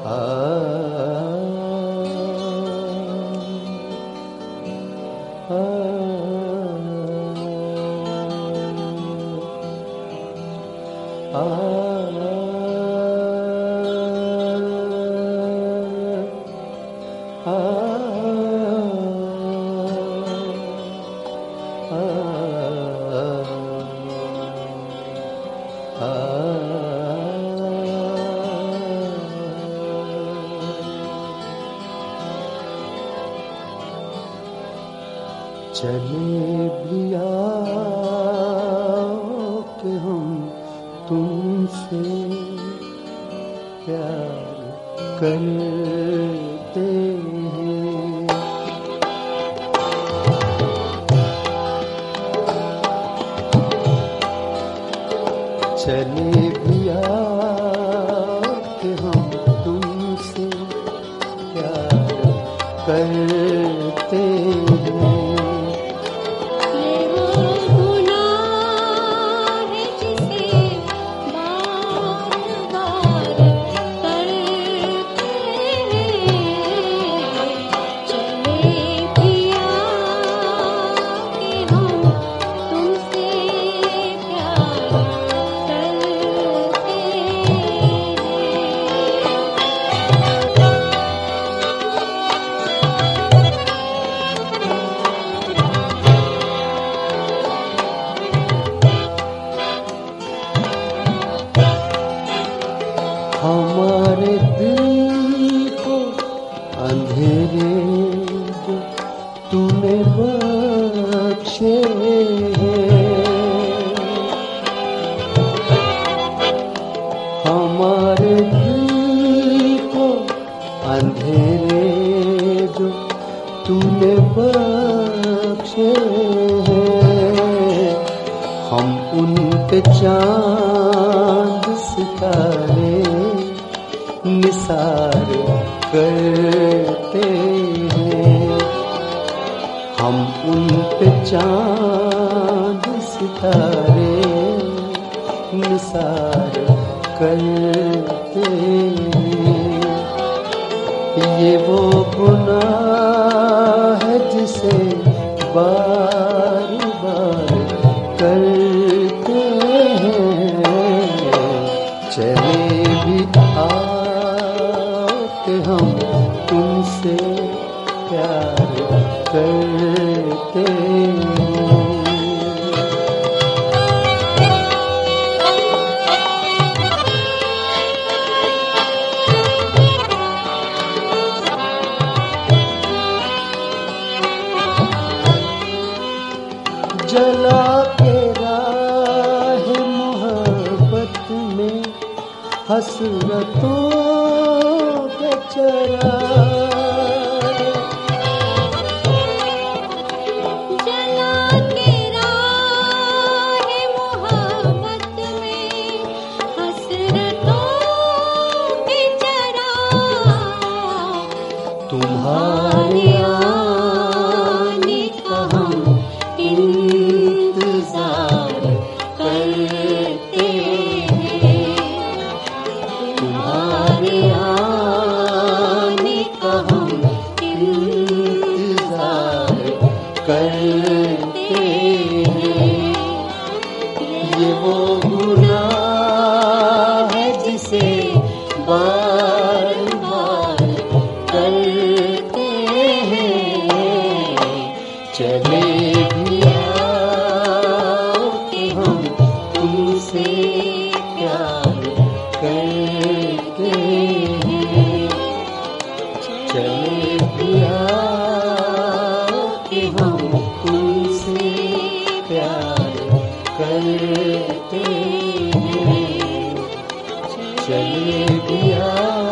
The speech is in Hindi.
चले पिया कि हम तुमसे प्यार करते हैं। चले पिया कि हम तुमसे प्यार करते हैं। हमारे दिल को अंधेरे जो तूने बख्शे हैं, हमारे दिल को अंधेरे जो तूने बख्शे हैं, हम उन पे चांद सितारे निसार करते हैं। हम उन पे चांद सितारे निसार करते हैं। ये वो गुनाह है जिसे बार बार करते हैं। चले भी कि हम तुमसे प्यार करते हैं। जला के राह मोहब्बत में हसरतों के चराए, जला के राह मोहब्बत में हसरतों के चराए, तुम्हारे आने का हम इंतजार करते हैं। तुम्हारे आने का हम इंतजार करते हैं। ये वो गुनाह है जिसे बार बार करते हैं। चले भी आओ कि हम तुमसे प्यार करते हैं। चले भी आओ कि हम तुमसे प्यार करते हैं। चले भी आओ